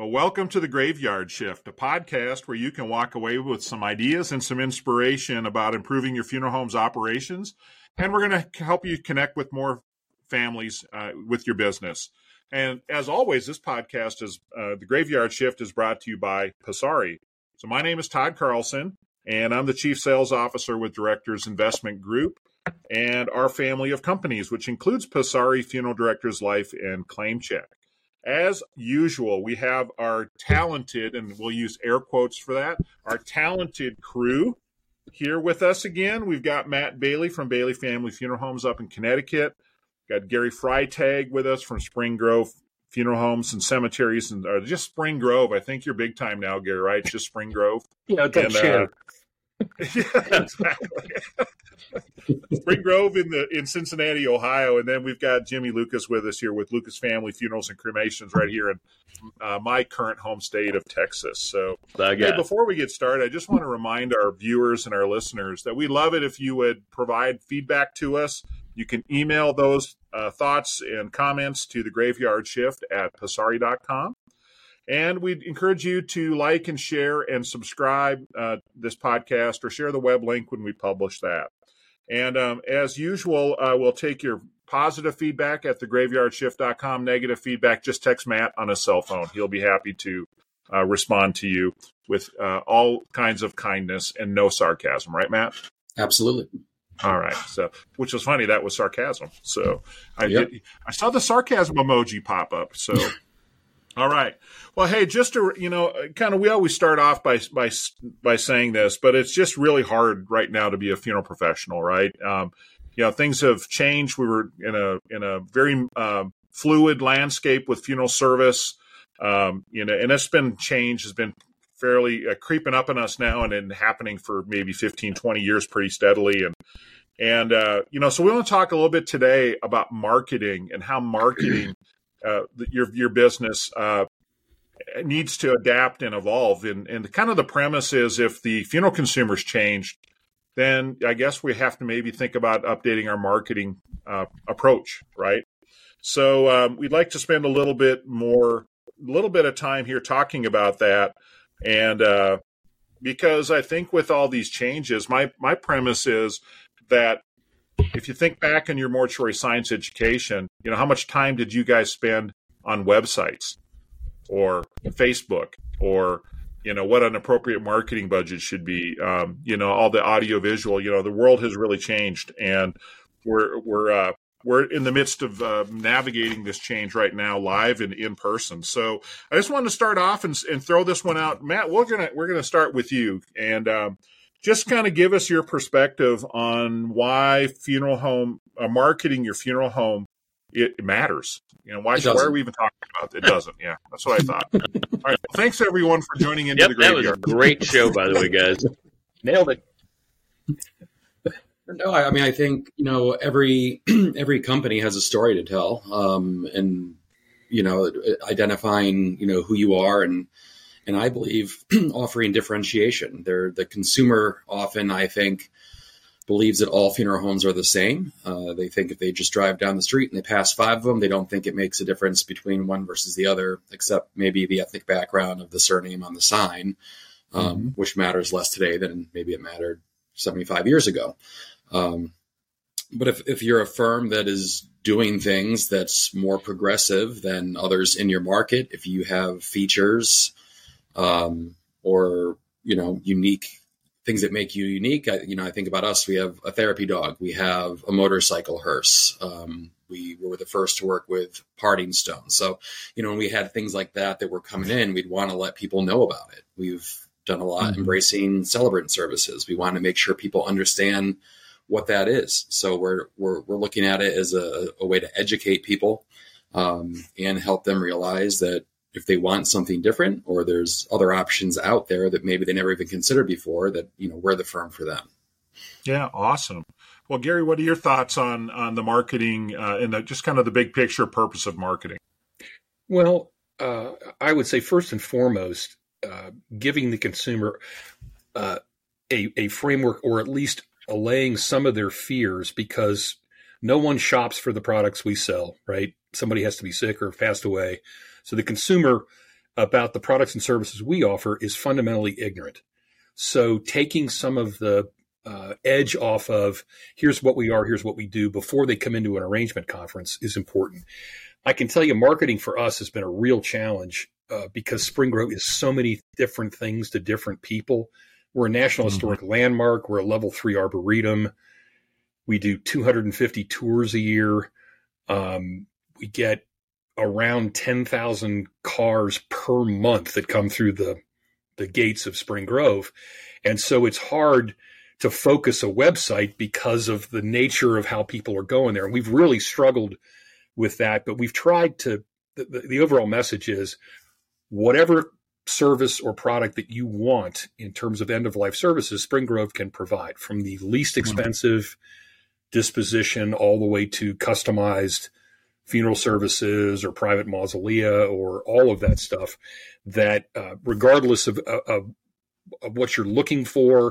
Well, welcome to The Graveyard Shift, a podcast where you can walk away with some ideas and some inspiration about improving your funeral home's operations. And we're going to help you connect with more families with your business. And as always, this podcast is The Graveyard Shift is brought to you by Passari. So my name is Todd Carlson, and I'm the Chief Sales Officer with Directors Investment Group and our family of companies, which includes Passari Funeral Directors Life and Claim Check. As usual, we have our talented, and we'll use air quotes for that, our talented crew here with us again. We've got Matt Bailey from Bailey Family Funeral Homes up in Connecticut. Got Gary Freitag with us from Spring Grove Funeral Homes and Cemeteries, and just Spring Grove. I think you're big time now, Gary, right? It's just Spring Grove. Yeah, don't share. Yeah, exactly. Spring Grove in Cincinnati, Ohio, and then we've got Jimmy Lucas with us here with Lucas Family Funerals and Cremations right here in my current home state of Texas. So hey, before we get started, I just want to remind our viewers and our listeners that we love it if you would provide feedback to us. You can email those thoughts and comments to thegraveyardshift@passari.com. And we'd encourage you to like and share and subscribe this podcast or share the web link when we publish that. And as usual, we'll take your positive feedback at thegraveyardshift.com. Negative feedback, just text Matt on his cell phone. He'll be happy to respond to you with all kinds of kindness and no sarcasm. Right, Matt? Absolutely. All right. So, which was funny. That was sarcasm. So I saw the sarcasm emoji pop up. So. All right. Well, hey, just to, we always start off by saying this, but it's just really hard right now to be a funeral professional, right? Things have changed. We were in a very fluid landscape with funeral service, and it's been changed, has been fairly creeping up on us now and happening for maybe 15, 20 years pretty steadily. And so we want to talk a little bit today about marketing and how marketing your business needs to adapt and evolve. And kind of the premise is if the funeral consumer's changed, then I guess we have to maybe think about updating our marketing approach, right? So we'd like to spend a little bit of time here talking about that. And because I think with all these changes, my premise is that if you think back in your mortuary science education, how much time did you guys spend on websites or Facebook or, what an appropriate marketing budget should be, all the audio visual, the world has really changed and we're in the midst of navigating this change right now live and in person. So I just wanted to start off and throw this one out. Matt, we're going to start with you and, just kind of give us your perspective on why funeral home marketing your funeral home it matters. Why are we even talking about it? It doesn't. Yeah, that's what I thought. All right. Well, thanks everyone for joining into the Graveyard. That was a great show, by the way, guys. Nailed it. No, I think every company has a story to tell, and identifying who you are and I believe offering differentiation. The consumer often, I think, believes that all funeral homes are the same. They think if they just drive down the street and they pass 5 of them, they don't think it makes a difference between one versus the other, except maybe the ethnic background of the surname on the sign, which matters less today than maybe it mattered 75 years ago. But if you're a firm that is doing things that's more progressive than others in your market, if you have features or unique things that make you unique. I think about us. We have a therapy dog. We have a motorcycle hearse. We were the first to work with parting stones. So, when we had things like that were coming in, we'd want to let people know about it. We've done a lot embracing celebrant services. We want to make sure people understand what that is. So we're looking at it as a way to educate people and help them realize that if they want something different or there's other options out there that maybe they never even considered before, that, we're the firm for them. Yeah. Awesome. Well, Gary, what are your thoughts on the marketing and just kind of the big picture purpose of marketing? Well, I would say first and foremost, giving the consumer a framework or at least allaying some of their fears, because no one shops for the products we sell, right? Somebody has to be sick or passed away. So the consumer about the products and services we offer is fundamentally ignorant. So taking some of the edge off of here's what we are, here's what we do before they come into an arrangement conference is important. I can tell you marketing for us has been a real challenge because Spring Grove is so many different things to different people. We're a National Historic Landmark. We're a Level 3 Arboretum. We do 250 tours a year. We get around 10,000 cars per month that come through the gates of Spring Grove. And so it's hard to focus a website because of the nature of how people are going there. And we've really struggled with that, but we've tried to, the overall message is whatever service or product that you want in terms of end-of-life services, Spring Grove can provide, from the least expensive disposition all the way to customized funeral services or private mausolea or all of that stuff that regardless of what you're looking for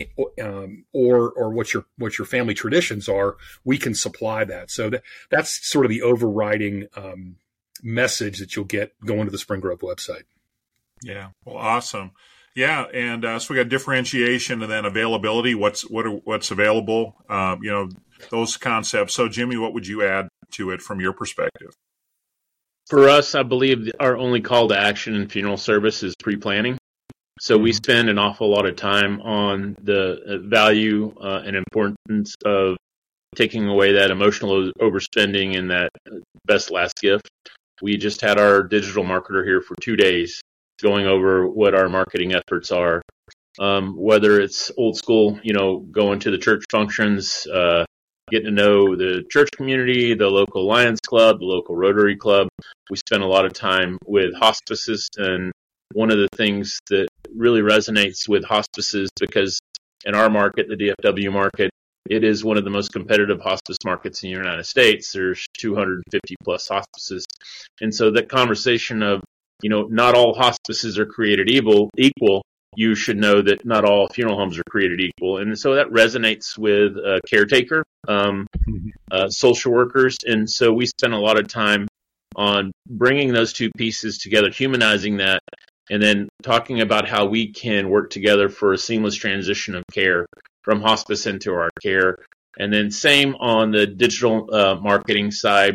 or what your family traditions are, we can supply that. So that's sort of the overriding message that you'll get going to the Spring Grove website. Yeah. Well, awesome. Yeah. And so we got differentiation and then availability. What's available, those concepts. So Jimmy, what would you add to it from your perspective? For us, I believe our only call to action in funeral service is pre-planning. So we spend an awful lot of time on the value and importance of taking away that emotional overspending and that best last gift. We just had our digital marketer here for 2 days going over what our marketing efforts are, whether it's old school, going to the church functions, getting to know the church community, the local Lions Club, the local Rotary Club. We spend a lot of time with hospices, and one of the things that really resonates with hospices, because in our market, the DFW market, it is one of the most competitive hospice markets in the United States. There's 250 plus hospices. And so that conversation of, not all hospices are created equal. You should know that not all funeral homes are created equal. And so that resonates with a caretaker, social workers. And so we spend a lot of time on bringing those two pieces together, humanizing that, and then talking about how we can work together for a seamless transition of care from hospice into our care. And then same on the digital marketing side.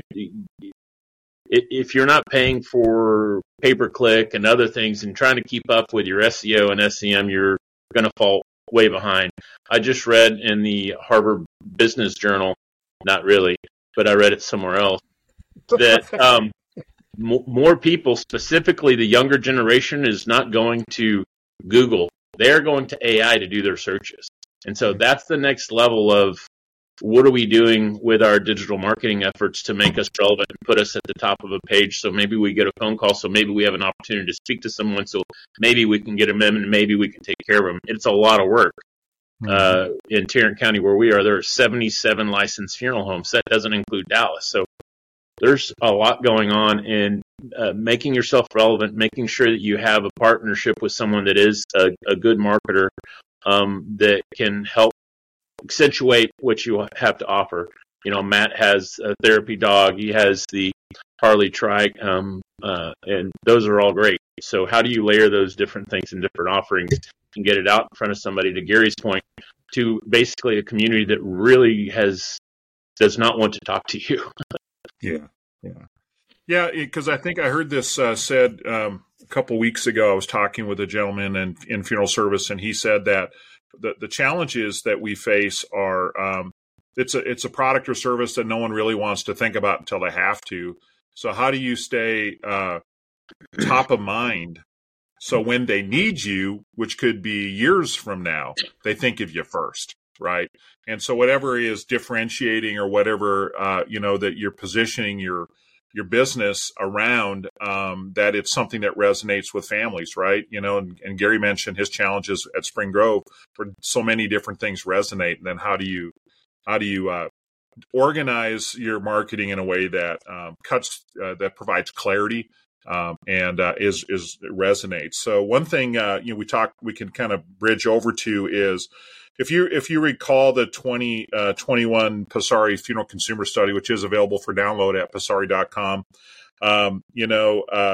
If you're not paying for pay-per-click and other things and trying to keep up with your SEO and SEM, you're going to fall way behind. I just read in the Harvard Business Journal, not really, but I read it somewhere else, that more people, specifically the younger generation, is not going to Google. They're going to AI to do their searches. And so that's the next level of what are we doing with our digital marketing efforts to make us relevant and put us at the top of a page. So maybe we get a phone call. So maybe we have an opportunity to speak to someone. So maybe we can get them in and maybe we can take care of them. It's a lot of work. In Tarrant County where we are, there are 77 licensed funeral homes. That doesn't include Dallas. So there's a lot going on in making yourself relevant, making sure that you have a partnership with someone that is a good marketer that can help accentuate what you have to offer. Matt has a therapy dog. He has the Harley trike, and those are all great. So how do you layer those different things and different offerings and get it out in front of somebody, to Gary's point, to basically a community that really does not want to talk to you? Yeah, because I think I heard this said a couple weeks ago. I was talking with a gentleman in funeral service, and he said that the challenges that we face are it's a product or service that no one really wants to think about until they have to. So how do you stay top of mind so when they need you, which could be years from now, they think of you first, right? And so whatever is differentiating or whatever that you're positioning your business around, that it's something that resonates with families, right? And Gary mentioned his challenges at Spring Grove, where so many different things resonate. And then how do you organize your marketing in a way that that provides clarity and resonates? So one thing we can kind of bridge over to is, if you recall the 2021 Passari Funeral Consumer Study, which is available for download at passari.com,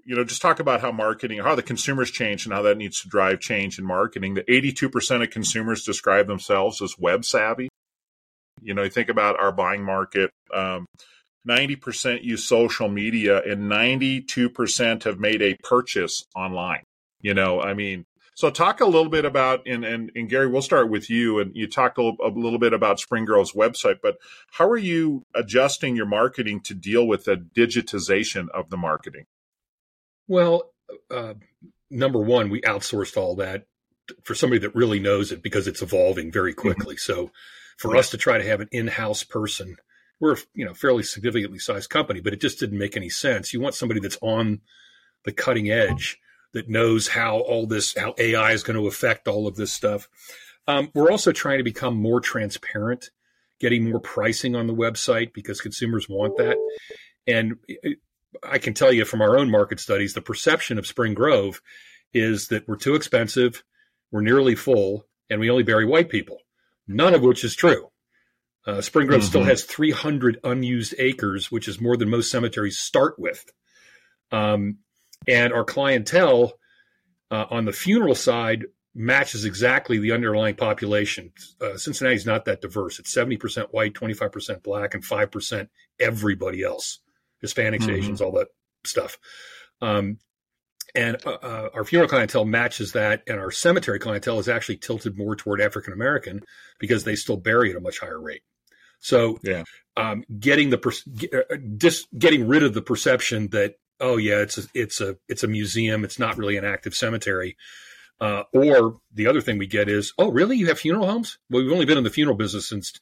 just talk about how marketing, how the consumers change and how that needs to drive change in marketing. The 82% of consumers describe themselves as web savvy. You think about our buying market, 90% use social media and 92% have made a purchase online. So talk a little bit about, and Gary, we'll start with you, and you talked a little bit about Spring Grove's website, but how are you adjusting your marketing to deal with the digitization of the marketing? Well, number one, we outsourced all that for somebody that really knows it because it's evolving very quickly. Mm-hmm. So for us to try to have an in-house person, we're a fairly significantly sized company, but it just didn't make any sense. You want somebody that's on the cutting edge, that knows how AI is going to affect all of this stuff. We're also trying to become more transparent, getting more pricing on the website because consumers want that. And I can tell you from our own market studies, the perception of Spring Grove is that we're too expensive, we're nearly full, and we only bury white people, none of which is true. Spring Grove still has 300 unused acres, which is more than most cemeteries start with. And our clientele on the funeral side matches exactly the underlying population. Cincinnati's not that diverse. It's 70% white, 25% black, and 5% everybody else. Hispanics, Asians, all that stuff. And our funeral clientele matches that, and our cemetery clientele is actually tilted more toward African American because they still bury at a much higher rate. So, getting rid of the perception that, oh yeah, it's a museum, it's not really an active cemetery. Or the other thing we get is, oh really, you have funeral homes? Well, we've only been in the funeral business since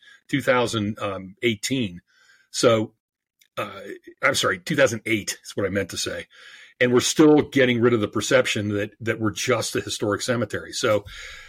2018. So, I'm sorry, 2008 is what I meant to say. And we're still getting rid of the perception that we're just a historic cemetery. So,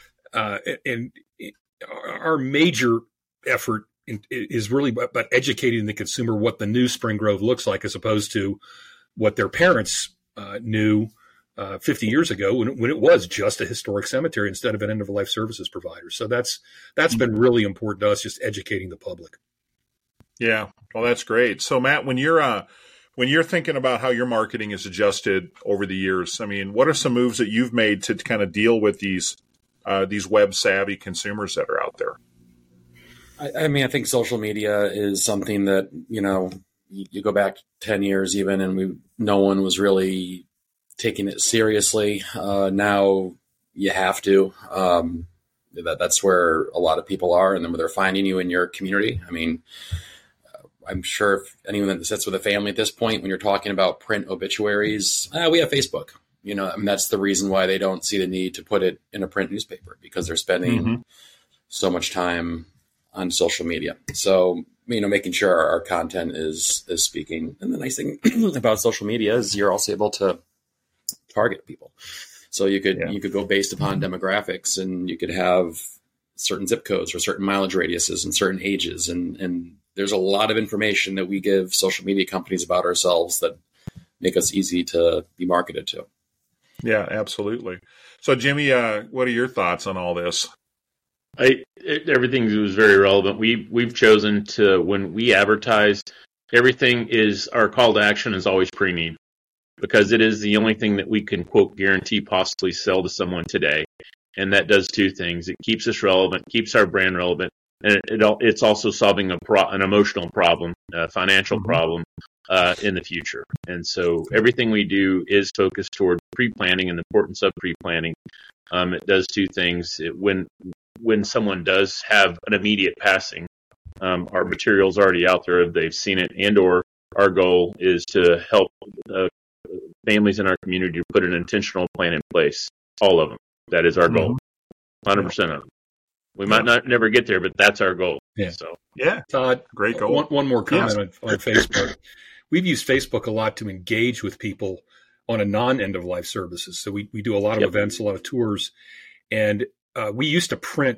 and our major effort is really about educating the consumer what the new Spring Grove looks like, as opposed to what their parents knew 50 years ago when it was just a historic cemetery instead of an end-of-life services provider. So that's been really important to us, just educating the public. Yeah, well, that's great. So Matt, when you're thinking about how your marketing is adjusted over the years, I mean, what are some moves that you've made to kind of deal with these web savvy consumers that are out there? I mean, I think social media is something that, you go back 10 years even, and no one was really taking it seriously. Now you have to. That's where a lot of people are, and then they're finding you in your community. I mean, I'm sure if anyone that sits with a family at this point, when you're talking about print obituaries, we have Facebook. I mean, that's the reason why they don't see the need to put it in a print newspaper, because they're spending so much time on social media. So, making sure our content is speaking. And the nice thing about social media is you're also able to target people. So you could go based upon demographics, and you could have certain zip codes or certain mileage radiuses and certain ages. And there's a lot of information that we give social media companies about ourselves that make us easy to be marketed to. Yeah, absolutely. So Jimmy, what are your thoughts on all this? Everything was very relevant. We've chosen to, when we advertise, everything is, our call to action is always pre-need, because it is the only thing that we can, quote, guarantee possibly sell to someone today. And that does two things. It keeps us relevant, keeps our brand relevant, and it's also solving an emotional problem, a financial problem in the future. And so everything we do is focused toward pre-planning and the importance of pre-planning. It does two things. When someone does have an immediate passing, our material's already out there, they've seen it, and or our goal is to help families in our community to put an intentional plan in place. All of them. That is our goal. 100% of them. We might not never get there, but that's our goal. Yeah. So Todd, great goal. One more comment on Facebook. We've used Facebook a lot to engage with people on a non-end of life services. So we do a lot of events, a lot of tours, and we used to print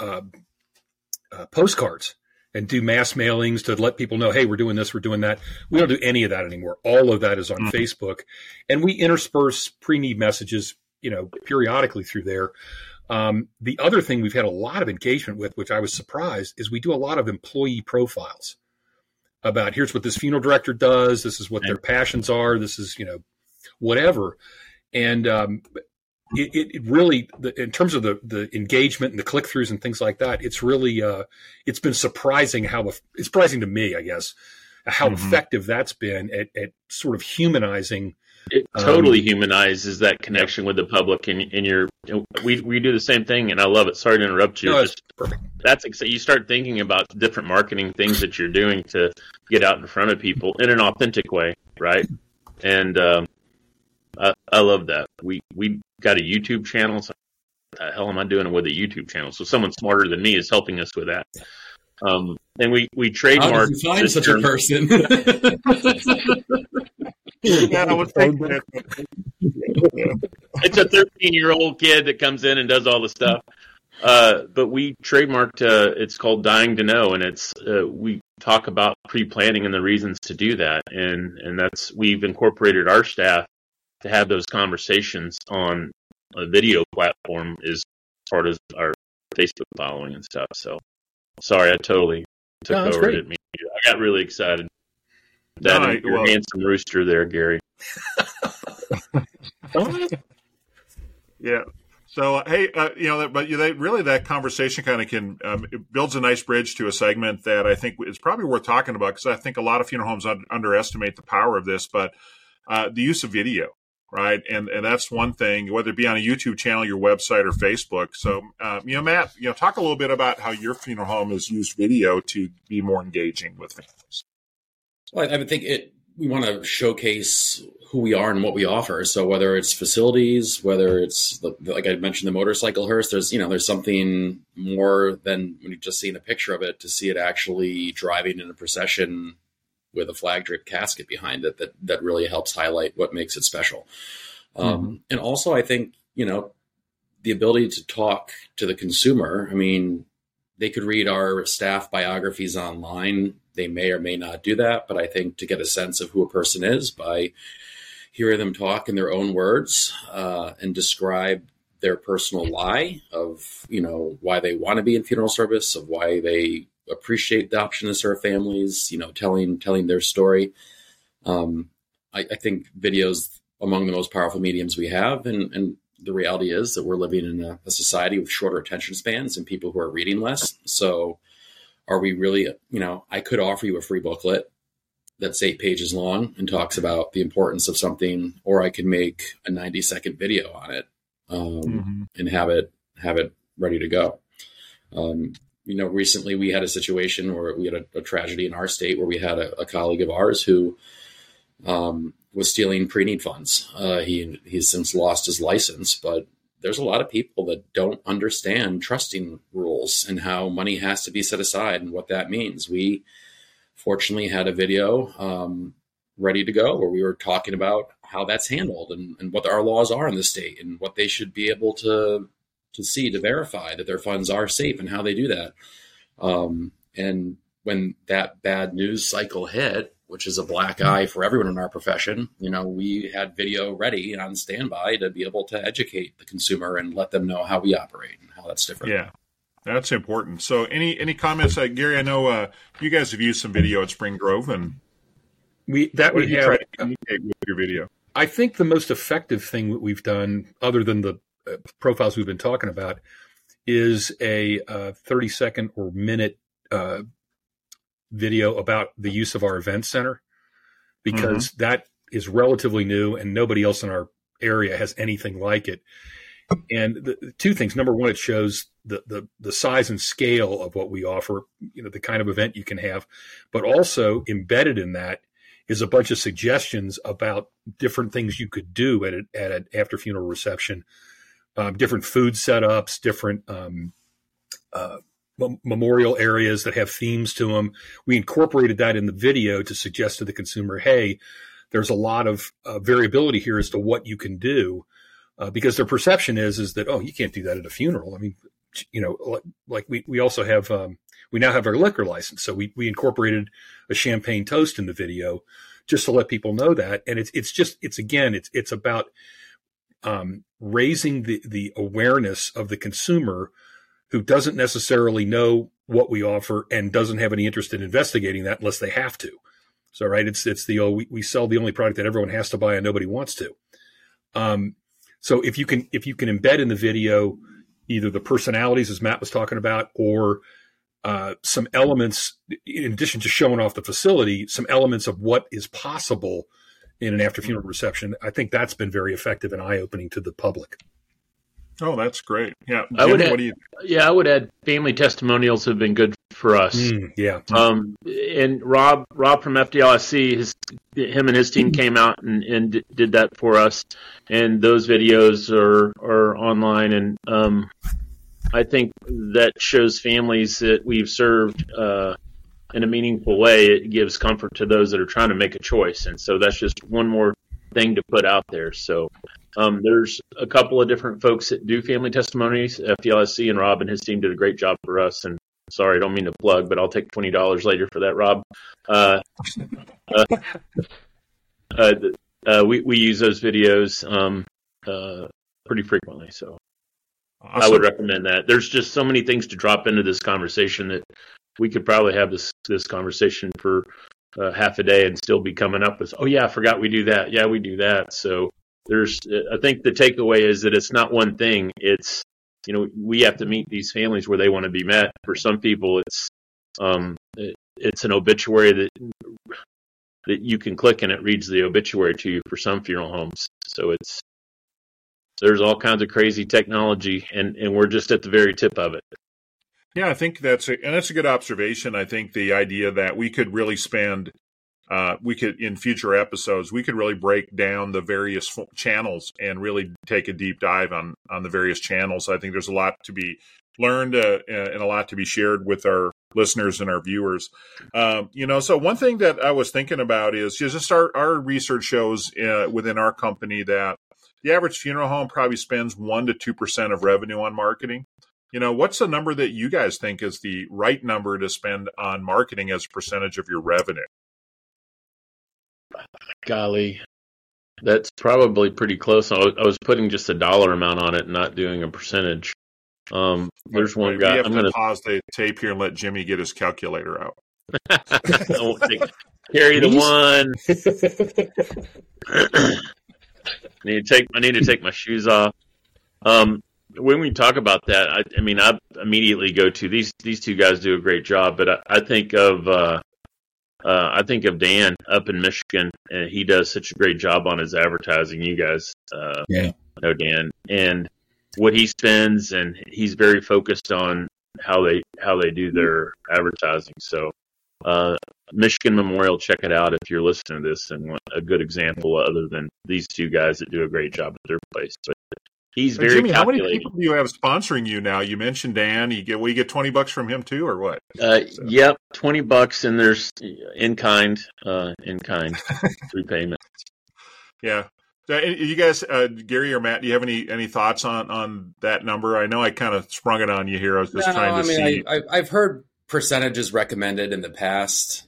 postcards and do mass mailings to let people know, hey, we're doing this, we're doing that. We don't do any of that anymore. All of that is on Facebook, and we intersperse pre-need messages, periodically through there. The other thing we've had a lot of engagement with, which I was surprised, is we do a lot of employee profiles about, here's what this funeral director does. This is what their passions are. This is, whatever. And it really, in terms of the engagement and the click-throughs and things like that, it's really it's been surprising it's surprising to me, I guess, how effective that's been at sort of humanizing. It totally humanizes that connection with the public, and we do the same thing, and I love it. Sorry to interrupt you. No, it's perfect. You start thinking about different marketing things that you're doing to get out in front of people in an authentic way, right? And I love that. We got a YouTube channel. So what the hell am I doing with a YouTube channel? So someone smarter than me is helping us with that. And we trademarked. How did you find such a person? Yeah, I was thinking that. It's a 13-year-old kid that comes in and does all the stuff. But we trademarked. It's called Dying to Know, and it's we talk about pre-planning and the reasons to do that, and we've incorporated our staff to have those conversations on a video platform as part of our Facebook following and stuff. So, sorry, I totally took over. Great. Didn't mean to. I got really excited. Your handsome rooster there, Gary. Yeah. So, hey, that conversation kind of it builds a nice bridge to a segment that I think is probably worth talking about, because I think a lot of funeral homes underestimate the power of this, but the use of video, right? And that's one thing, whether it be on a YouTube channel, your website, or Facebook. So, Matt, talk a little bit about how your funeral home has used video to be more engaging with families. Well, I think we want to showcase who we are and what we offer. So whether it's facilities, whether it's like I mentioned, the motorcycle hearse, there's something more than when you just see the picture of it, to see it actually driving in a procession with a flag draped casket behind it. That really helps highlight what makes it special. And also, I think the ability to talk to the consumer. I mean, they could read our staff biographies online. They may or may not do that, but I think to get a sense of who a person is by hearing them talk in their own words and describe their personal why of, why they want to be in funeral service, of why they appreciate the option to serve families, telling their story. I think video's among the most powerful mediums we have. And the reality is that we're living in a society with shorter attention spans and people who are reading less. So are we really, I could offer you a free booklet that's 8 pages long and talks about the importance of something, or I could make a 90-second video on it and have it ready to go. Recently we had a situation where we had a tragedy in our state where we had a colleague of ours who was stealing pre-need funds. He's since lost his license, but there's a lot of people that don't understand trusting rules and how money has to be set aside and what that means. We fortunately had a video ready to go where we were talking about how that's handled and what our laws are in the state and what they should be able to see to verify that their funds are safe and how they do that. And when that bad news cycle hit, which is a black eye for everyone in our profession, we had video ready on standby to be able to educate the consumer and let them know how we operate and how that's different. Yeah, that's important. So any comments, Gary? I know you guys have used some video at Spring Grove, and we try to communicate with your video. I think the most effective thing that we've done, other than the profiles we've been talking about, is a 30-second or minute video about the use of our event center, because that is relatively new and nobody else in our area has anything like it. And the two things: number one, it shows the size and scale of what we offer, the kind of event you can have, but also embedded in that is a bunch of suggestions about different things you could do at an after funeral reception, different food setups, different memorial areas that have themes to them. We incorporated that in the video to suggest to the consumer, hey, there's a lot of variability here as to what you can do, because their perception is that, oh, you can't do that at a funeral. I mean, like we also have, we now have our liquor license. So we incorporated a champagne toast in the video just to let people know that. And it's about raising the awareness of the consumer who doesn't necessarily know what we offer and doesn't have any interest in investigating that unless they have to. So, right, it's the we sell the only product that everyone has to buy and nobody wants to. So if you can embed in the video either the personalities, as Matt was talking about, or some elements, in addition to showing off the facility, some elements of what is possible in an after funeral reception, I think that's been very effective and eye opening to the public. Oh, that's great. Yeah. I would add family testimonials have been good for us. And Rob from FDLSC, him and his team came out and did that for us. And those videos are online. And I think that shows families that we've served in a meaningful way. It gives comfort to those that are trying to make a choice. And so that's just one more thing to put out there. So there's a couple of different folks that do family testimonies. FDLSC and Rob and his team did a great job for us. And sorry, I don't mean to plug, but I'll take $20 later for that, Rob. We use those videos pretty frequently. So awesome. I would recommend that. There's just so many things to drop into this conversation that we could probably have this conversation for half a day and still be coming up with, oh yeah, I forgot we do that. Yeah, we do that. So I think the takeaway is that it's not one thing. It's, we have to meet these families where they want to be met. For some people, it's an obituary that you can click and it reads the obituary to you for some funeral homes. So there's all kinds of crazy technology and we're just at the very tip of it. Yeah, I think that's a good observation. I think the idea that we could really in future episodes, we could really break down the various channels and really take a deep dive on the various channels. I think there's a lot to be learned and a lot to be shared with our listeners and our viewers. So one thing that I was thinking about is just our research shows within our company that the average funeral home probably spends 1% to 2% of revenue on marketing. What's the number that you guys think is the right number to spend on marketing as a percentage of your revenue? Golly, that's probably pretty close. I was putting just a dollar amount on it and not doing a percentage. There's one guy. I'm going to pause the tape here and let Jimmy get his calculator out. Carry the one. I need to take my shoes off. When we talk about that, I immediately go to these two guys do a great job, but I think of Dan up in Michigan, and he does such a great job on his advertising. You guys know Dan and what he spends, and he's very focused on how they do their advertising. So Michigan Memorial, check it out if you're listening to this and want a good example other than these two guys that do a great job at their place. But he's very Jimmy, calculated. How many people do you have sponsoring you now? You mentioned Dan. You get $20 from him too, or what? Yep, $20, and there's in kind repayment. Yeah. You guys, Gary or Matt, do you have any thoughts on that number? I know I kind of sprung it on you here. I was just trying to see. I've heard percentages recommended in the past.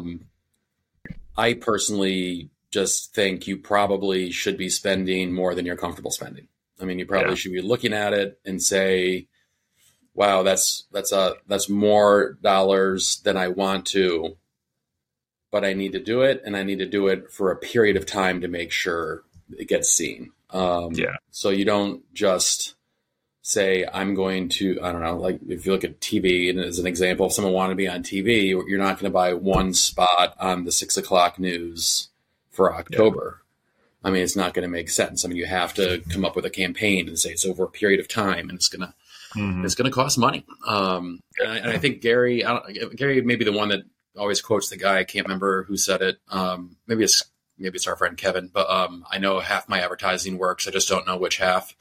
I personally just think you probably should be spending more than you're comfortable spending. You probably should be looking at it and say, wow, that's more dollars than I want to, but I need to do it, and I need to do it for a period of time to make sure it gets seen. So you don't just say, I'm going to, I don't know, like if you look at TV and as an example, if someone wanted to be on TV, you're not going to buy one spot on the 6:00 news for October. It's not going to make sense. You have to come up with a campaign and say it's over a period of time, and it's going to cost money. And I think Gary may be the one that always quotes the guy. I can't remember who said it. Maybe it's our friend Kevin, but I know half my advertising works. I just don't know which half.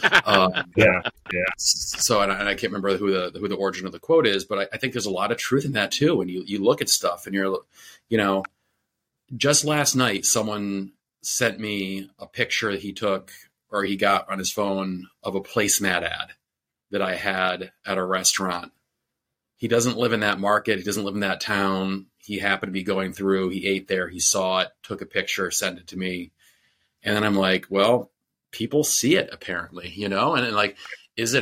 So, and I can't remember who the origin of the quote is, but I think there's a lot of truth in that too. When you look at stuff and you're, just last night, someone sent me a picture he took or he got on his phone of a placemat ad that I had at a restaurant. He doesn't live in that market. He doesn't live in that town. He happened to be going through. He ate there. He saw it, took a picture, sent it to me. And then I'm like, well, people see it apparently, and like, is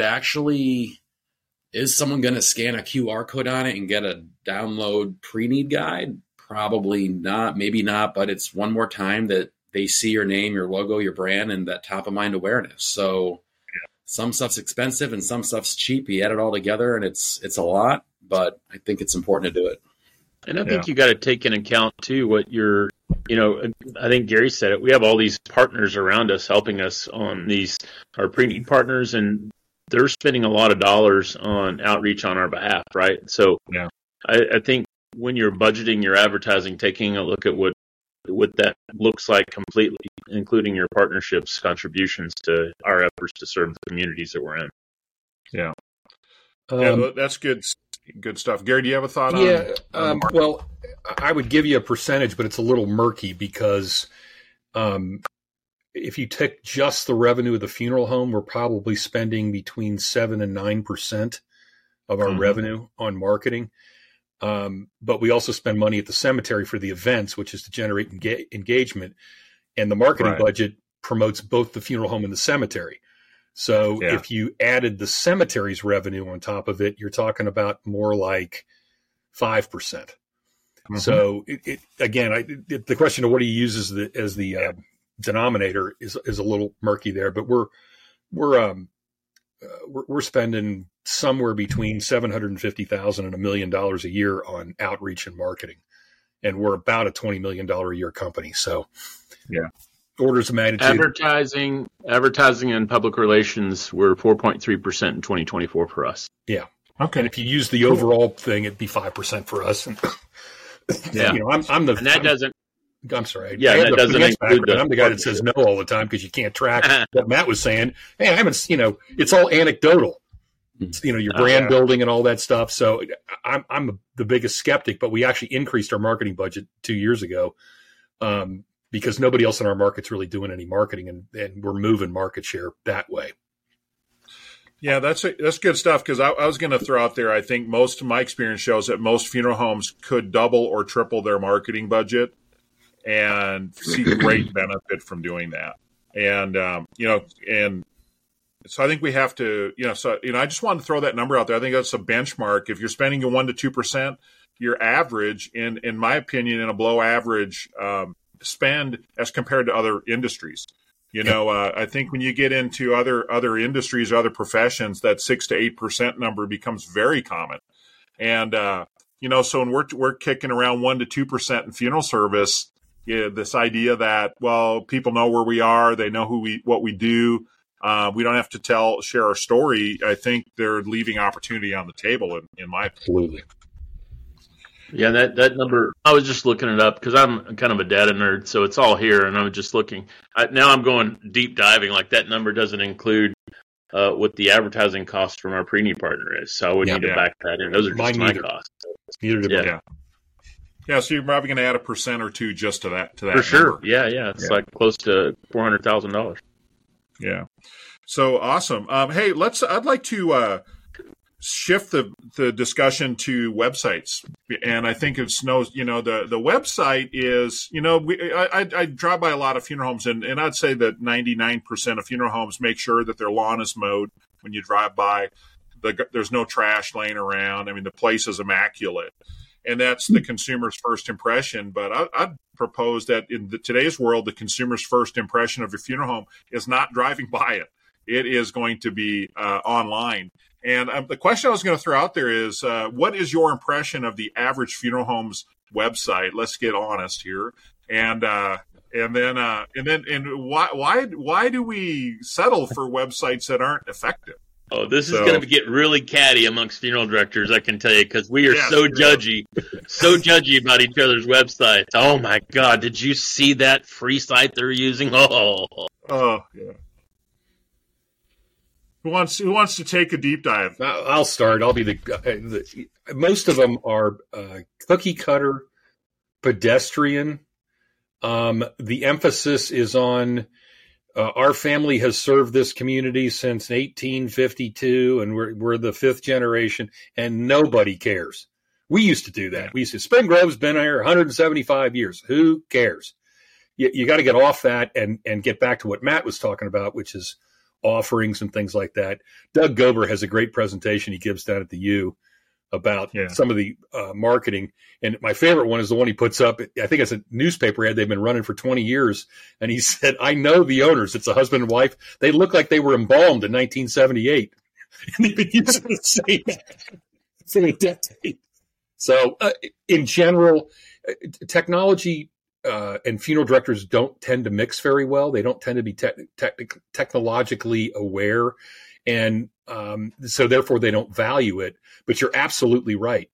someone going to scan a QR code on it and get a download pre-need guide? probably not, maybe not, but it's one more time that they see your name, your logo, your brand, and that top of mind awareness. So some stuff's expensive and some stuff's cheap. You add it all together and it's a lot, but I think it's important to do it. And I think you got to take into account too what you're, I think Gary said it. We have all these partners around us helping us on these, our pre-need partners, and they're spending a lot of dollars on outreach on our behalf, right? So I think when you're budgeting your advertising, taking a look at what that looks like completely, including your partnerships, contributions to our efforts to serve the communities that we're in. Yeah. That's good stuff. Gary, do you have a thought on? Yeah. Well, I would give you a percentage, but it's a little murky because if you take just the revenue of the funeral home, we're probably spending between 7 and 9% of our revenue on marketing. But we also spend money at the cemetery for the events, which is to generate engagement. And the marketing budget promotes both the funeral home and the cemetery. So if you added the cemetery's revenue on top of it, you're talking about more like 5%. So the question of what he uses as the denominator is a little murky there, but we're spending somewhere between $750,000 and $1 million a year on outreach and marketing, and we're about a $20 million a year company. So, orders of magnitude. Advertising and public relations were 4.3% in 2024 for us. Yeah. Okay. And if you use the overall thing, it'd be 5% for us. And, I'm sorry. Yeah, that doesn't include I'm the guy that says no all the time because you can't track what Matt was saying. Hey, I haven't, it's all anecdotal. It's, your brand building and all that stuff. So I'm the biggest skeptic, but we actually increased our marketing budget 2 years ago because nobody else in our market's really doing any marketing, and we're moving market share that way. Yeah, that's good stuff, because I was going to throw out there, I think most of my experience shows that most funeral homes could double or triple their marketing budget and see great benefit from doing that. And, and so I think we have to, I just wanted to throw that number out there. I think that's a benchmark. If you're spending a 1% to 2%, your average, in my opinion, in a below average spend as compared to other industries. I think when you get into other industries, other professions, that 6 to 8% number becomes very common. And, so when we're kicking around 1% to 2% in funeral service, this idea that, well, people know where we are, they know what we do. We don't have to share our story. I think they're leaving opportunity on the table in my opinion. Absolutely. Yeah, that number, I was just looking it up because I'm kind of a data nerd, so it's all here, and I was just looking. Now I'm going deep diving, like that number doesn't include what the advertising cost from our pre-need partner is, so I would need to back that in. Those are just my costs. Neither do I. Yeah, so you're probably going to add a % or two just to that. For sure, number. Yeah. It's like close to $400,000. Yeah. So awesome. Hey, I'd like to shift the discussion to websites, and I think it's the website is I drive by a lot of funeral homes, and I'd say that 99% of funeral homes make sure that their lawn is mowed when you drive by. There's no trash laying around. I mean, the place is immaculate, and that's the consumer's first impression. But I'd propose that in today's world, the consumer's first impression of your funeral home is not driving by it. It is going to be online. And the question I was going to throw out there is, what is your impression of the average funeral home's website? Let's get honest here. And why do we settle for websites that aren't effective? Oh, this is going to get really catty amongst funeral directors, I can tell you, because we are so judgy about each other's websites. Oh my God, did you see that free site they're using? Oh yeah. Who wants to take a deep dive? I'll start. I'll be most of them are cookie cutter, pedestrian. The emphasis is on our family has served this community since 1852, and we're the fifth generation, and nobody cares. We used to do that. Yeah. We used to. Spring Grove's been here 175 years. Who cares? You got to get off that and get back to what Matt was talking about, which is offerings and things like that. Doug Gober has a great presentation he gives down at the U about some of the marketing. And my favorite one is the one he puts up. I think it's a newspaper ad they've been running for 20 years. And he said, I know the owners. It's a husband and wife. They look like they were embalmed in 1978. And they've been using the same for a decade. So in general, technology and funeral directors don't tend to mix very well. They don't tend to be technologically aware. And so therefore they don't value it. But you're absolutely right.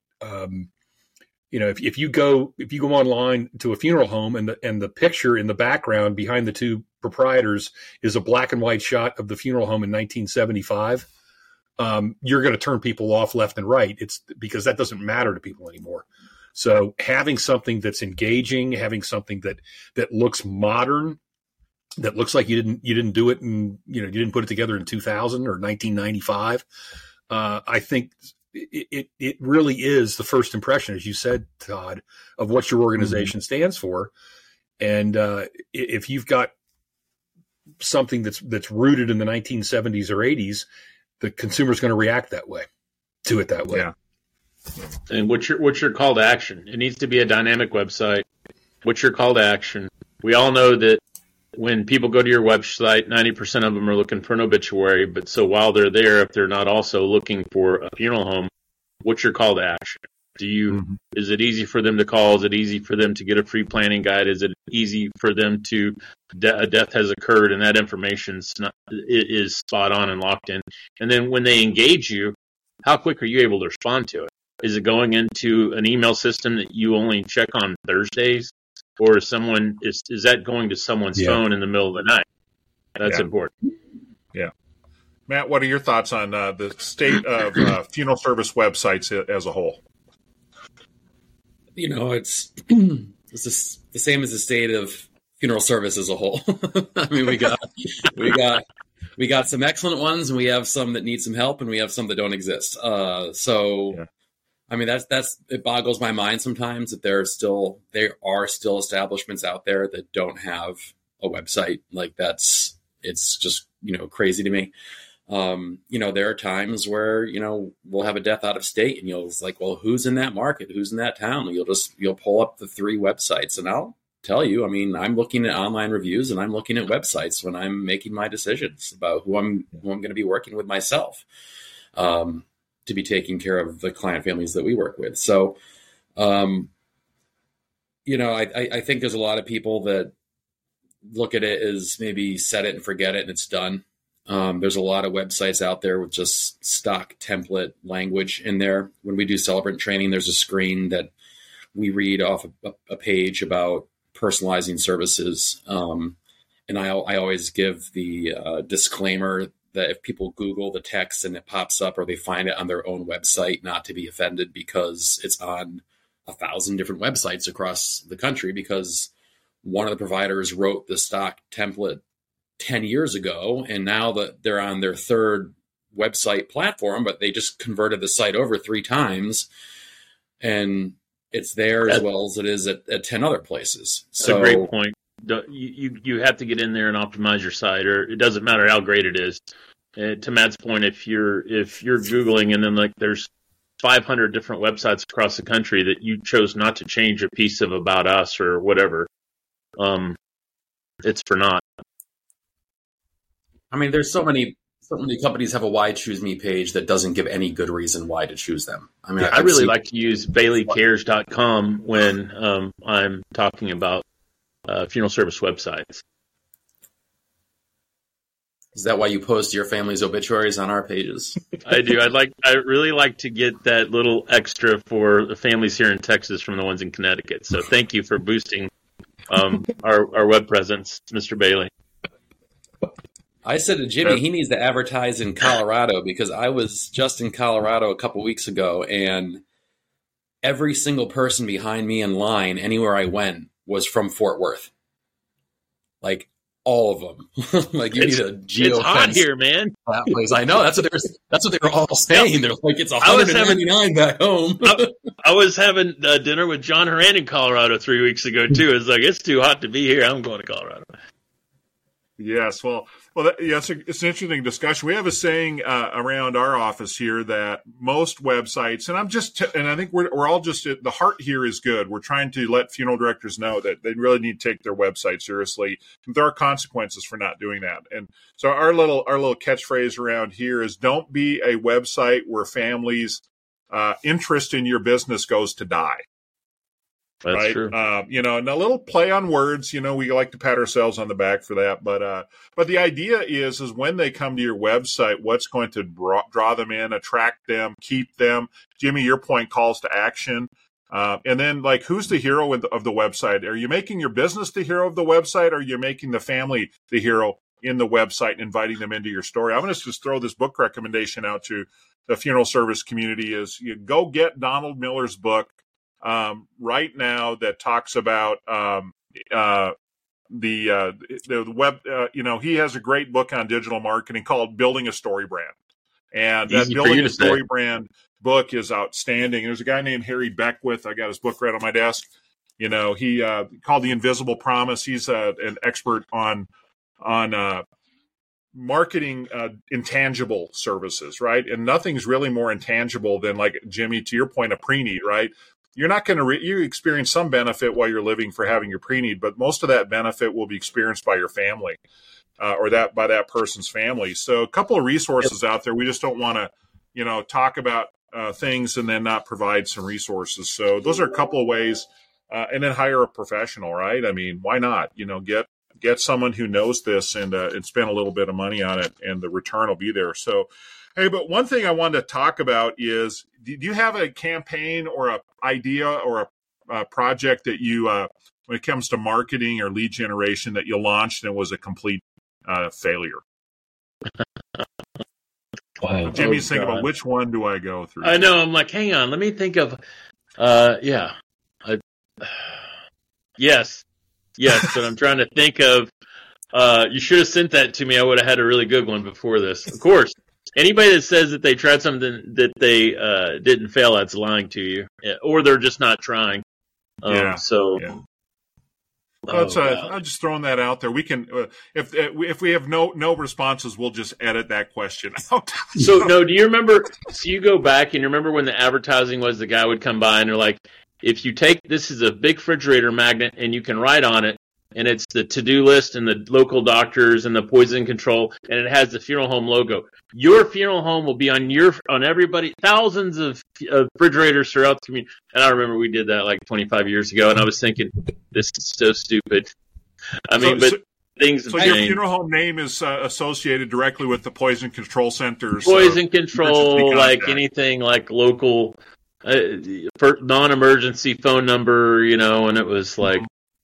If you go online to a funeral home and the picture in the background behind the two proprietors is a black and white shot of the funeral home in 1975, you're going to turn people off left and right. It's because that doesn't matter to people anymore. So having something that's engaging, having something that looks modern, that looks like you didn't do it and you didn't put it together in 2000 or 1995. I think it really is the first impression, as you said, Todd, of what your organization stands for. And if you've got something that's rooted in the 1970s or 80s, the consumer's going to react that way. Yeah. And what's your call to action? It needs to be a dynamic website. What's your call to action? We all know that when people go to your website, 90% of them are looking for an obituary. But so while they're there, if they're not also looking for a funeral home, what's your call to action? Is it easy for them to call? Is it easy for them to get a free planning guide? Is it easy for them to a death has occurred and that information is spot on and locked in? And then when they engage you, how quick are you able to respond to it? Is it going into an email system that you only check on Thursdays? Or is that going to someone's phone in the middle of the night? That's important. Yeah. Matt, what are your thoughts on the state of funeral service websites as a whole? It's the same as the state of funeral service as a whole. I mean, we got some excellent ones, and we have some that need some help, and we have some that don't exist. I mean, that's it boggles my mind sometimes that there are still establishments out there that don't have a website. Like it's just, crazy to me. There are times where, we'll have a death out of state and it's like, well, who's in that market? Who's in that town? You'll pull up the 3 websites and I'll tell you, I mean, I'm looking at online reviews and I'm looking at websites when I'm making my decisions about who I'm going to be working with myself. To be taking care of the client families that we work with. So, I think there's a lot of people that look at it as maybe set it and forget it and it's done. There's a lot of websites out there with just stock template language in there. When we do celebrant training, there's a screen that we read off a page about personalizing services. And I always give the disclaimer that if people Google the text and it pops up or they find it on their own website, not to be offended because it's on 1,000 different websites across the country because one of the providers wrote the stock template 10 years ago. And now that they're on their 3rd website platform, but they just converted the site over 3 times and it's there as well as it is at 10 other places. So that's a great point. You have to get in there and optimize your site, or it doesn't matter how great it is. To Matt's point, if you're Googling and then there's 500 different websites across the country that you chose not to change a piece of about us or whatever, it's for naught. I mean, there's so many companies have a why choose me page that doesn't give any good reason why to choose them. I mean, I really like to use BaileyCares.com when I'm talking about funeral service websites. Is that why you post your family's obituaries on our pages? I do. I really like to get that little extra for the families here in Texas from the ones in Connecticut. So thank you for boosting our web presence, Mr. Bailey. I said to Jimmy, he needs to advertise in Colorado because I was just in Colorado a couple weeks ago and every single person behind me in line, anywhere I went, was from Fort Worth. Like all of them. Like you need a geofence. It's hot here, man. That place. I know. That's what they were all saying. They're like, it's 199 back home. I was having dinner with John Horan in Colorado 3 weeks ago too. It's like, it's too hot to be here. I'm going to Colorado. Yes, it's an interesting discussion. We have a saying around our office here that most websites, and I think we're all just the heart here is good. We're trying to let funeral directors know that they really need to take their website seriously. There are consequences for not doing that, and so our little catchphrase around here is: don't be a website where families' interest in your business goes to die. That's right. True. And a little play on words, we like to pat ourselves on the back for that. But the idea is when they come to your website, what's going to draw them in, attract them, keep them? Jimmy, your point, calls to action. And then who's the hero of the website? Are you making your business the hero of the website, or are you making the family the hero in the website and inviting them into your story? I'm going to just throw this book recommendation out to the funeral service community is you go get Donald Miller's book. Right now that talks about the web. He has a great book on digital marketing called Building a Story Brand, and that Building a Story Brand book is outstanding. There's a guy named Harry Beckwith. I got his book right on my desk. He called The Invisible Promise. He's an expert on marketing intangible services, right? And nothing's really more intangible than, like Jimmy, to your point, a pre-need, right? You're not going to you experience some benefit while you're living for having your pre-need, but most of that benefit will be experienced by your family or by that person's family. So a couple of resources out there. We just don't want to, talk about things and then not provide some resources. So those are a couple of ways. And then hire a professional, right? I mean, why not? Get someone who knows this and spend a little bit of money on it, and the return will be there. So, hey, but one thing I wanted to talk about is, do you have a campaign or an idea or a project that you, when it comes to marketing or lead generation, that you launched and was a complete failure? Wow. Jimmy's thinking about which one do I go through? I know. I'm like, hang on. Let me think of, yes, but I'm trying to think of, you should have sent that to me. I would have had a really good one before this. Of course, anybody that says that they tried something that they didn't fail at's lying to you, or they're just not trying. Yeah. I'm just throwing that out there. We can, if we have no responses, we'll just edit that question out. So no, do you remember? So you go back and you remember when the advertising was, the guy would come by and they're like, if you take, this is a big refrigerator magnet and you can write on it, and it's the to-do list and the local doctors and the poison control, and it has the funeral home logo. Your funeral home will be on everybody, thousands of refrigerators throughout the community. And I remember we did that like 25 years ago, and I was thinking, this is so stupid. I mean, things have changed. Your funeral home name is associated directly with the poison control centers. Poison control, like anything like local non-emergency phone number, and it was like,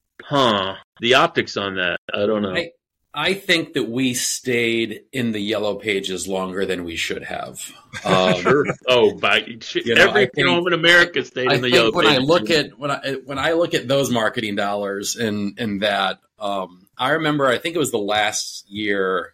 the optics on that, I don't know. I think that we stayed in the yellow pages longer than we should have. Sure. Every home in America stayed in the yellow pages. When I look at those marketing dollars and that, I remember, I think it was the last year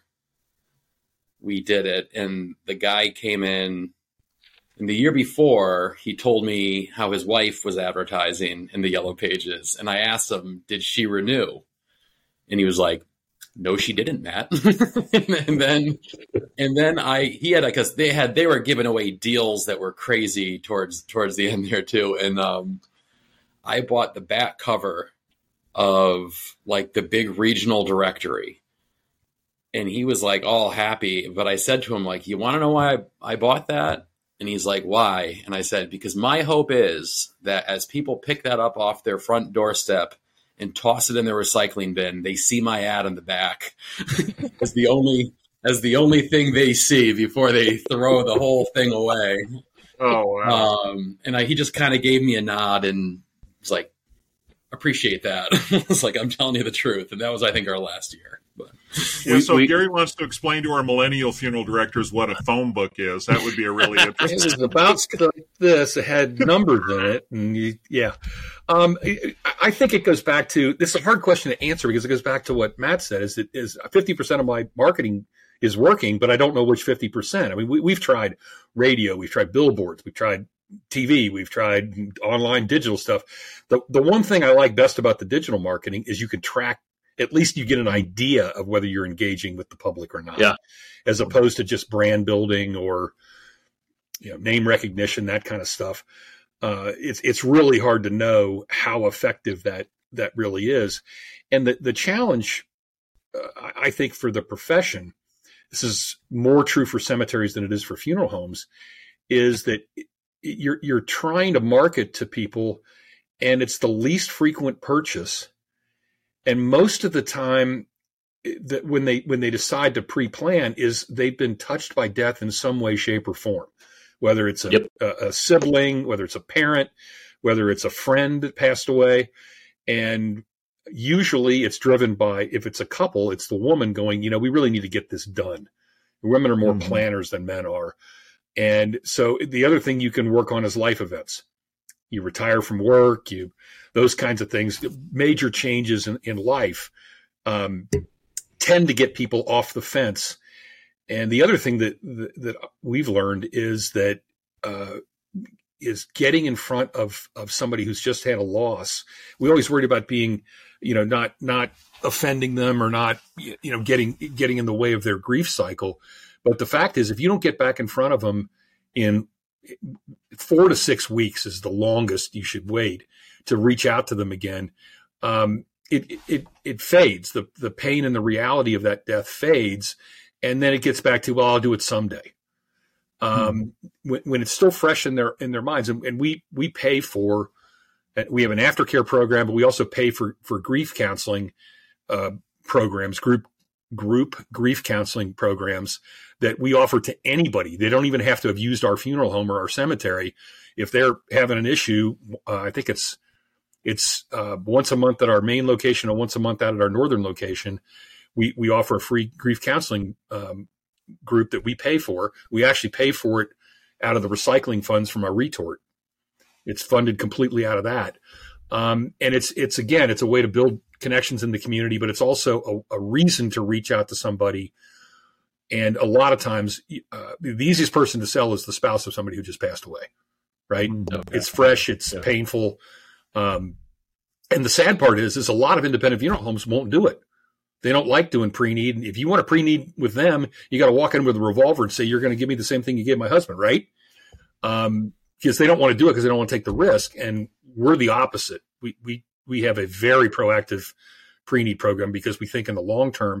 we did it, and the guy came in. And the year before, he told me how his wife was advertising in the yellow pages. And I asked him, did she renew? And he was like, no, she didn't, Matt. and then because they were giving away deals that were crazy towards the end there too. And I bought the back cover of like the big regional directory. And he was like all happy. But I said to him, like, you want to know why I bought that? And he's like, why? And I said, because my hope is that as people pick that up off their front doorstep and toss it in their recycling bin, they see my ad in the back as the only thing they see before they throw the whole thing away. Oh, wow. He just kind of gave me a nod and was like, appreciate that. It's like, I'm telling you the truth. And that was, I think, our last year. But Gary wants to explain to our millennial funeral directors what a phone book is. That would be a really interesting. It was about this. It had numbers in it. And I think it goes back to, this is a hard question to answer because it goes back to what Matt said, is 50% of my marketing is working, but I don't know which 50%. I mean, we've tried radio, we've tried billboards, we've tried TV, we've tried online digital stuff. The one thing I like best about the digital marketing is you can track at least you get an idea of whether you're engaging with the public or not, Yeah. as opposed to just brand building or name recognition, that kind of stuff. It's really hard to know how effective that really is. And the challenge, I think, for the profession, this is more true for cemeteries than it is for funeral homes, is that you're trying to market to people, and it's the least frequent purchase. And most of the time, that when they decide to pre-plan, is they've been touched by death in some way, shape, or form, whether it's a sibling, whether it's a parent, whether it's a friend that passed away. And usually it's driven by, if it's a couple, it's the woman going, we really need to get this done. Women are more planners than men are. And so the other thing you can work on is life events. You retire from work, those kinds of things, major changes in life tend to get people off the fence. And the other thing that we've learned is that is getting in front of somebody who's just had a loss. We always worried about being, not offending them or not, getting in the way of their grief cycle. But the fact is, if you don't get back in front of them in 4 to 6 weeks is the longest you should wait to reach out to them again. It fades. The pain and the reality of that death fades. And then it gets back to, well, I'll do it someday. When it's still fresh in their minds, and we pay for, we have an aftercare program, but we also pay for grief counseling programs, group grief counseling programs that we offer to anybody. They don't even have to have used our funeral home or our cemetery. If they're having an issue, I think it's once a month at our main location and once a month out at our northern location. We offer a free grief counseling group that we pay for. We actually pay for it out of the recycling funds from our retort. It's funded completely out of that. And it's a way to build connections in the community, but it's also a reason to reach out to somebody. And a lot of times the easiest person to sell is the spouse of somebody who just passed away, right? It's fresh, it's painful. And the sad part is a lot of independent funeral homes won't do it. They don't like doing pre-need. And if you want to pre-need with them, you got to walk in with a revolver and say, you're going to give me the same thing you gave my husband, right? Because they don't want to do it because they don't want to take the risk. And we're the opposite. We have a very proactive pre-need program because we think in the long term,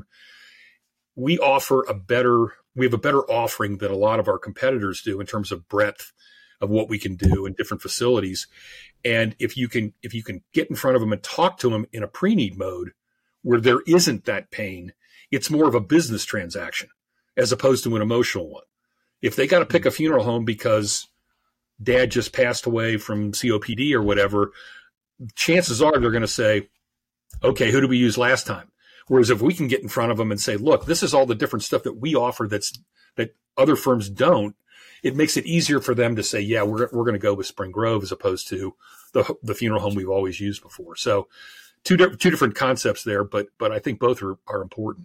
we have a better offering than a lot of our competitors do in terms of breadth of what we can do in different facilities. And if you can get in front of them and talk to them in a pre-need mode, where there isn't that pain, it's more of a business transaction as opposed to an emotional one. If they got to pick a funeral home because dad just passed away from COPD or whatever, chances are they're going to say, okay, who did we use last time? Whereas if we can get in front of them and say, look, this is all the different stuff that we offer that other firms don't, it makes it easier for them to say, yeah, we're going to go with Spring Grove as opposed to the funeral home we've always used before. So two different concepts there, but I think both are important.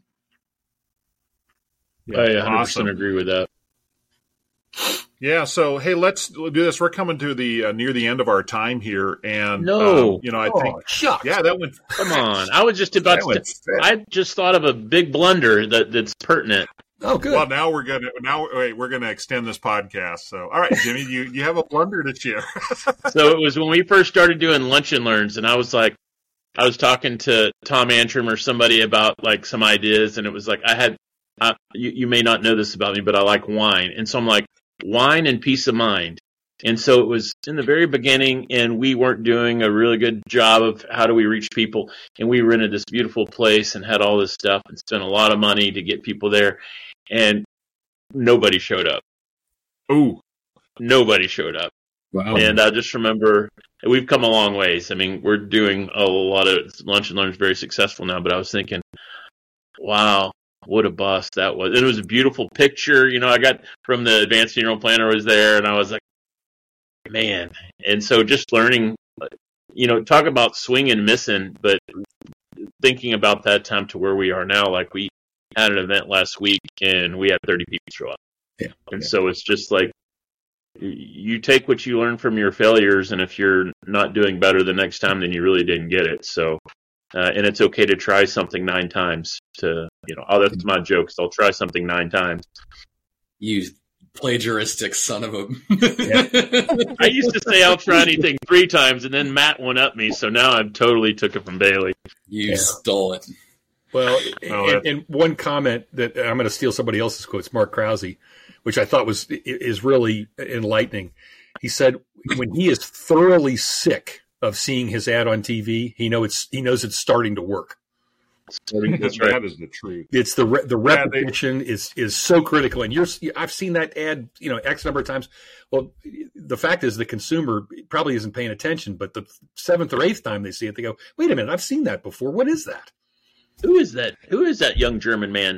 Yeah, I 100% awesome. Agree with that. Yeah. So, hey, let's do this. We're coming to the near the end of our time here, and I think, shucks. Yeah, that went. Come on, I was just about to. I just thought of a big blunder that's pertinent. Oh, good. Well, now we're gonna extend this podcast. So, all right, Jimmy, you have a blunder to share. So it was when we first started doing Lunch and Learns, and I was talking to Tom Antrim or somebody about like some ideas, and it was like you may not know this about me, but I like wine, and so I'm like, wine and peace of mind. And so it was in the very beginning, and we weren't doing a really good job of how do we reach people, and we rented this beautiful place and had all this stuff and spent a lot of money to get people there, and nobody showed up. Ooh, nobody showed up. Wow. And I just remember we've come a long ways. I mean, we're doing a lot of Lunch and Learns very successful now, but I was thinking, wow, what a bust that was. It was a beautiful picture. I got from the advanced funeral planner was there, and I was like, man. And so just learning, talk about swing and missing, but thinking about that time to where we are now, like we had an event last week and we had 30 people show up. Yeah. And so it's just like, you take what you learn from your failures, and if you're not doing better the next time, then you really didn't get it. So and it's okay to try something 9 times. That's my joke. So I'll try something 9 times. You plagiaristic son of a. I used to say I'll try anything 3 times, and then Matt went up me, so now I've totally took it from Bailey. You stole it. Well, and one comment that I'm going to steal somebody else's quotes, Mark Krause, which I thought is really enlightening. He said when he is thoroughly sick of seeing his ad on TV, he knows it's starting to work. That's right. That is the truth. It's the repetition is so critical, and I've seen that ad X number of times. Well, the fact is the consumer probably isn't paying attention, but the 7th or 8th time they see it, they go, "Wait a minute, I've seen that before. What is that? Who is that? Who is that young German man?"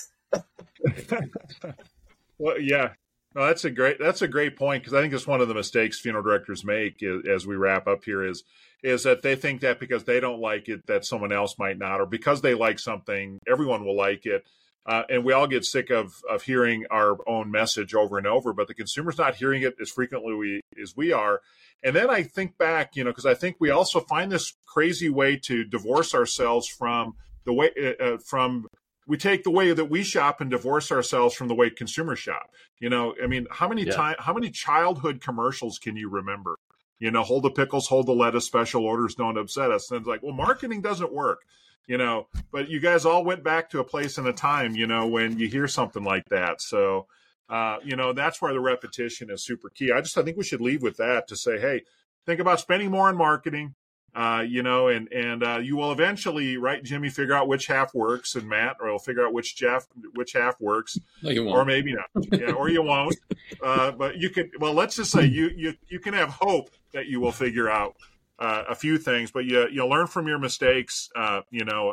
Well, yeah. No, that's a great point, because I think it's one of the mistakes funeral directors make as we wrap up here is that they think that because they don't like it that someone else might not, or because they like something everyone will like it, and we all get sick of hearing our own message over and over, but the consumer's not hearing it as frequently as we are. And then I think back, because I think we also find this crazy way to divorce ourselves from the way we take the way that we shop and divorce ourselves from the way consumers shop. How many childhood commercials can you remember? Hold the pickles, hold the lettuce, special orders, don't upset us. And it's like, well, marketing doesn't work, but you guys all went back to a place and a time, when you hear something like that. So, that's where the repetition is super key. I think we should leave with that to say, hey, think about spending more on marketing. And you will eventually, right, Jimmy, figure out which half works, and Matt, or will figure out which half works. No, you won't. Or maybe not. Yeah, or you won't. But you could. Well, let's just say you can have hope that you will figure out a few things, but you'll learn from your mistakes. And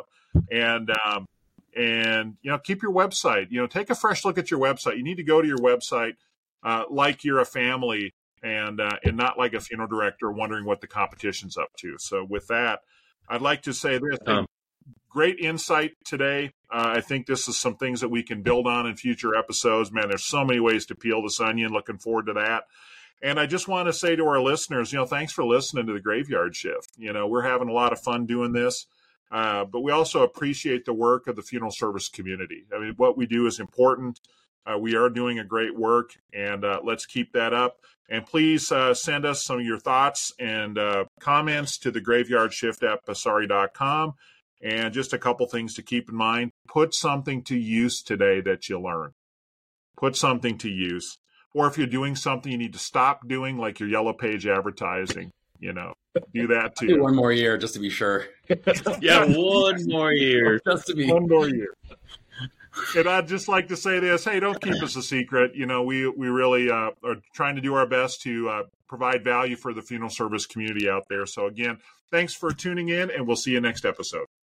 keep your website. Take a fresh look at your website. You need to go to your website like you're a family. And not like a funeral director wondering what the competition's up to. So with that, I'd like to say this. Great insight today. I think this is some things that we can build on in future episodes. Man, there's so many ways to peel this onion. Looking forward to that. And I just want to say to our listeners, thanks for listening to the Graveyard Shift. We're having a lot of fun doing this. But we also appreciate the work of the funeral service community. I mean, what we do is important. We are doing a great work, and let's keep that up. And please send us some of your thoughts and comments to the graveyardshift@basari.com. And just a couple things to keep in mind. Put something to use today that you learn. Put something to use. Or if you're doing something you need to stop doing, like your Yellow Page advertising, do that too. One more year just to be sure. Yeah, one more year. Just to be. One more year. And I'd just like to say this, hey, don't keep us a secret. We really are trying to do our best to provide value for the funeral service community out there. So again, thanks for tuning in, and we'll see you next episode.